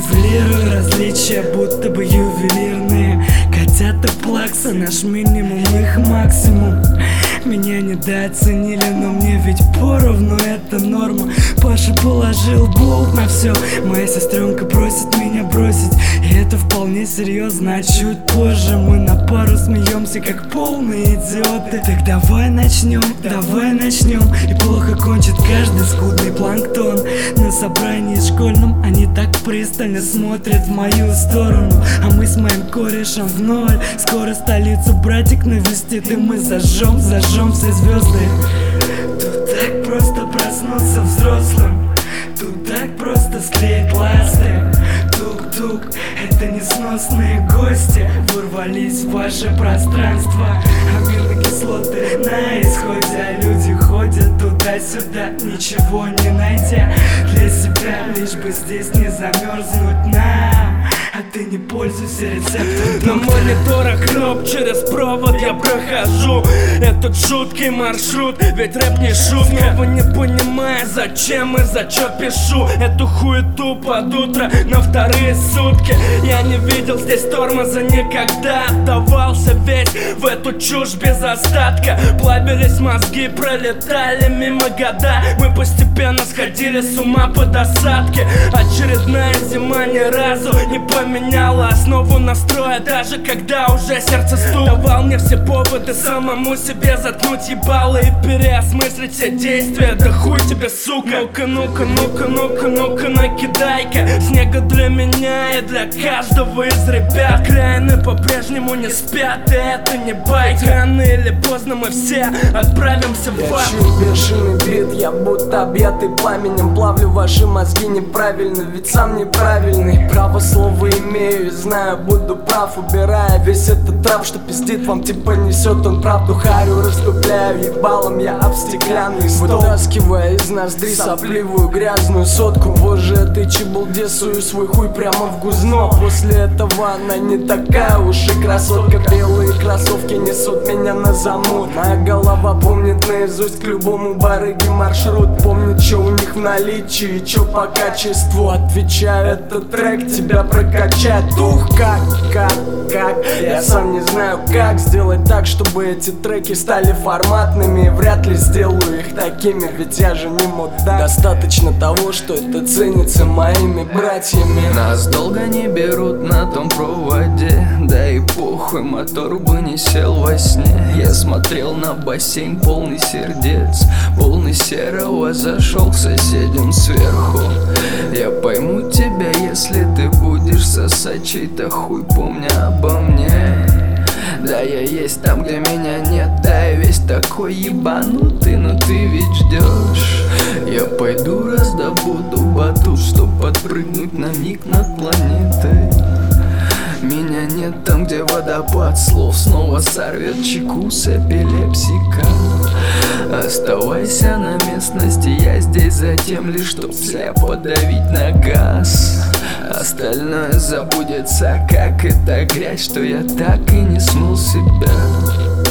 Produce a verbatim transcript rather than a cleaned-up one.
Нивелирую различия, будто бы ювелирные. Котята плакса, наш минимум, их максимум. Меня недооценили, но мне ведь поровну, это норма. Паша положил болт на все. Моя сестренка просит меня бросить, и это вполне серьезно. А чуть позже мы на пару смеемся, как полные идиоты. Так давай начнем, давай начнем. И плохо кончит каждый скудный планктон. На собрании школьном они так пристально смотрят в мою сторону, а мы с моим корешем в ноль. Скоро столицу братик навестит, и мы зажжем, зажжем все звезды. Тут так просто проснуться взрослым, тут так просто склеить ласты. Тук-тук, это несносные гости ворвались в ваше пространство. Аминокислоты на исходе, а люди ходят туда-сюда, ничего не найдя для себя, лишь бы здесь не замерзнуть нам. А ты не пользуйся рецептом. На мониторах кноп, через провод я прохожу этот жуткий маршрут, ведь рэп не шутка. Снова не понимаю, зачем и за чё пишу эту хуету под утро на вторые сутки. Я не видел здесь тормоза никогда, отдавался весь в эту чушь без остатка. Плавились мозги, пролетали мимо года, мы постепенно сходили с ума под осадки. Очередная зима ни разу не поменяла основу настроя, даже когда уже сердце стук. Давал мне все поводы самому себе заткнуть ебало и переосмыслить все действия. Да хуй тебе, сука. Ну-ка, ну-ка, ну-ка, ну-ка, ну-ка, накидай-ка снега для меня и для каждого из ребят. Окраины по-прежнему не спят, и это не байка. Рано или поздно мы все отправимся в ад. Я чую бешеный бит, я будто объятый пламенем. Плавлю ваши мозги неправильно, ведь сам неправильный. Право слова имею и знаю, буду прав, убирая весь этот трав, что пиздит вам, типа несет он правду. Харю расступляю ебалом я об стеклянный стол, вытаскивая из ноздри сопливую грязную сотку. Боже, этой чебулде сую свой хуй прямо в гузно. После этого она не такая уж и красотка. Белые кроссовки несут меня на замут. Моя голова помнит наизусть к любому барыге маршрут. Помнит, что у них в наличии и что по качеству. Отвечаю, этот трек тебя прокачает. Ух, как, как, как. Я сам не знаю, как сделать так, чтобы эти треки стали форматными. Вряд ли сделаю их такими, ведь я же не мудак. Достаточно того, что это ценится моими братьями. Нас долго не берут на том проводе, да и похуй, мотор бы не сел во сне. Я смотрел на бассейн полный сердец, полный серого, зашел к соседям сверху. Я пойму тебя, если ты будешь сосать чей-то хуй, помня обо мне. Да, я есть там, где меня нет, да, я весь такой ебанутый, но ты ведь ждешь. Я пойду раздобуду батут, чтоб подпрыгнуть на миг над планетой. Меня нет там, где водопад слов снова сорвет чеку с эпилепсика. Оставайся на местности, я здесь затем лишь, чтоб зря подавить на газ. Остальное забудется, как эта грязь, что я так и не смыл себя.